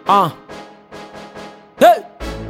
Hey!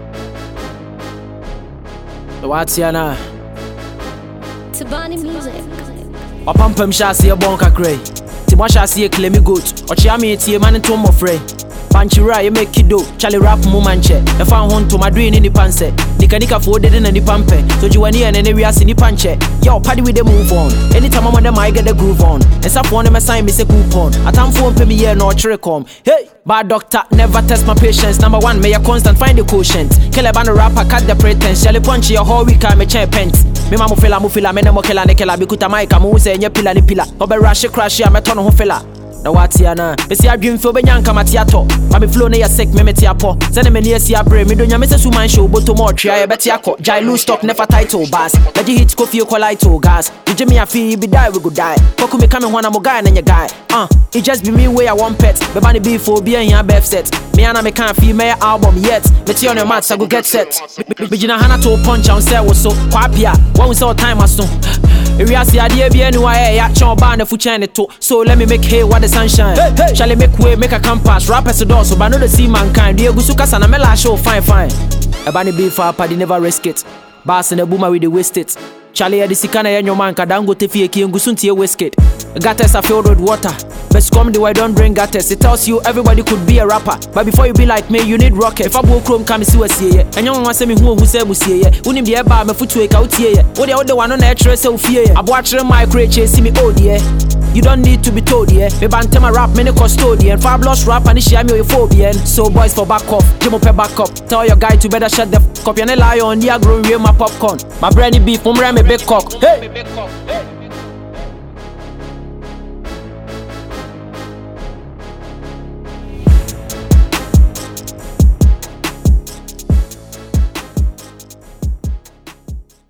What's your name? Tabani music. Pampam shasi a bonka cray. Timasha see a clemmy goat. Or chiami tea man into my fray. Panchira, you make kido. Charlie rap mumanche. If I want to my dream in the panse. Nika for dead in the pampe. So you and any areas in the panche. Yo, party with the move on. Anytime I'm on them, I get the groove on. And some one of my sign me say coupon. I time phone pay me here no trickcom. Hey! Bad doctor, never test my patience. Number one, may a constant find the quotient. Kill a band rapper, cut the pretense. Shall punch your whole week, I'm a chair pants. Me mamu fila, me nemo kela nekela. Bikuta maika, mu se nye pila ni pila. Obe rush crash ya, me tono ho fila. Na wati yana, besi a dream feel be nyanka matiato. Ma me flow ne ya sick, me metiapo. Send me near si a brain, me do nya me se suman show, but to more try a betiako. Jai lose stock, never title bass. Let you hit coffee, colite gas. You Jimmy a fee, be die, we go die. Poku me coming one, I'm a guy and your guy. It just be me where I want pet. Be bunny beef for being your best set. Me and I can't feel my album yet. But you on your mats, I go get set. Begin hana to punch and say was so quapia. One we saw time as soon. If you see idea be anywhere, ya chon ban the food channel too. So let me make hay what the sunshine. Hey. Shall I make way, make a compass, rappers to door, so but no the see mankind. Dear Gusuka and Mela show fine. A bunny beef for party never risk it. Bass and a boomer with the waste it. Charlie at the Sikana and your man Kadango Tefi and Gusunti whisked. Gatters are filled with water. Best come the way don't bring gatters. It tells you everybody could be a rapper. But before you be like me, you need rocket. If I go chrome, come see us here. And you want to say me who say we see ye. Wouldn't be a bar, my foot to a out here. What the other one on the trace of fear. I watch my crate chase me oh dear. You don't need to be told, yeah. Me bantama my rap, many custodian. Fabulous rap and share me with phobia. So boys for back off, Jim up back up. Tell your guy to better shut the f up. You lie on the agro real my popcorn. My brandy beef, me big cock. Hey!